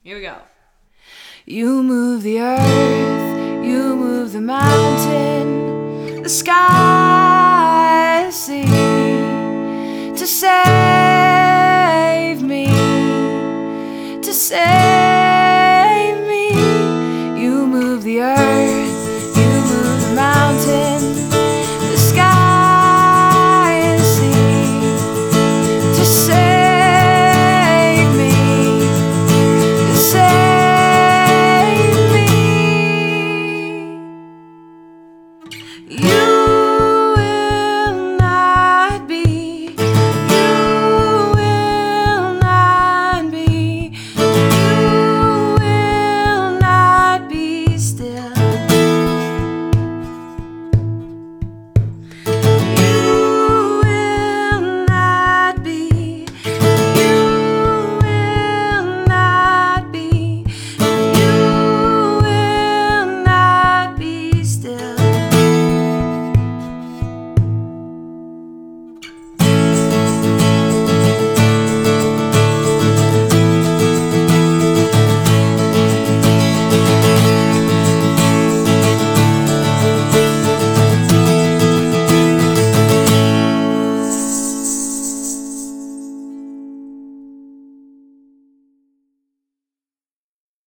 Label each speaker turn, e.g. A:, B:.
A: Here we go.
B: You move the earth, you move the mountain, the sky, the sea, to say